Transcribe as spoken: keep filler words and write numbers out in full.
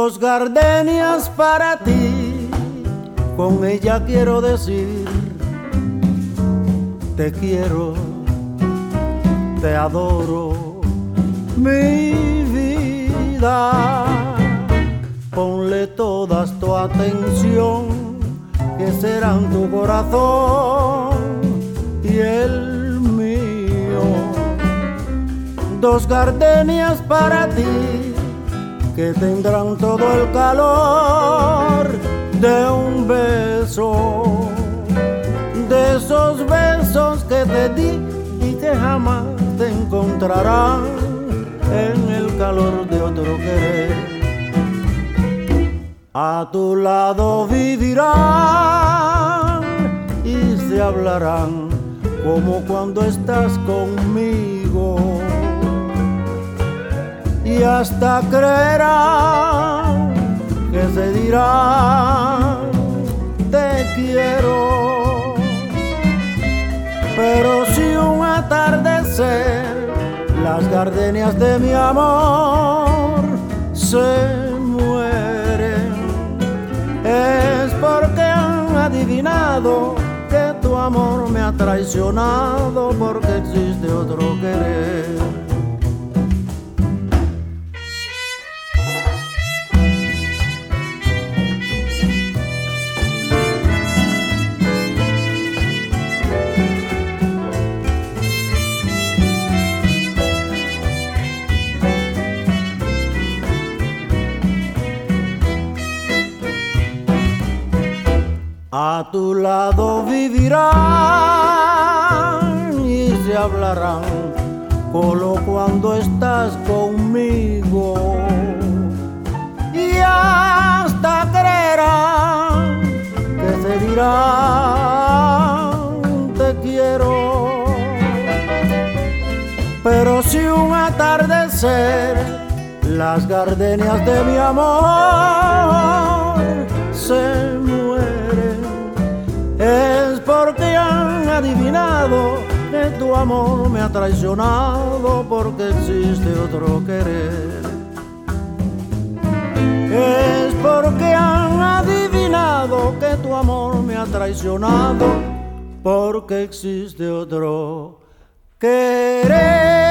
Dos gardenias para ti, con ella quiero decir te quiero, te adoro, mi vida. Ponle todas tu atención, que serán tu corazón y el mío. Dos gardenias para ti, que tendrán todo el calor de un beso, de esos besos que te di y que jamás te encontrarán en el calor de otro querer. A tu lado vivirán y se hablarán como cuando estás conmigo, y hasta creerán que se dirán te quiero. Pero si un atardecer las gardenias de mi amor se mueren, es porque han adivinado que tu amor me ha traicionado, porque existe otro querer. A tu lado vivirán y se hablarán como cuando estás conmigo, y hasta creerán que se dirán te quiero. Pero si un atardecer las gardenias de mi amor se mueren, es porque han adivinado que tu amor me ha traicionado, porque existe otro querer. Es porque han adivinado que tu amor me ha traicionado, porque existe otro querer.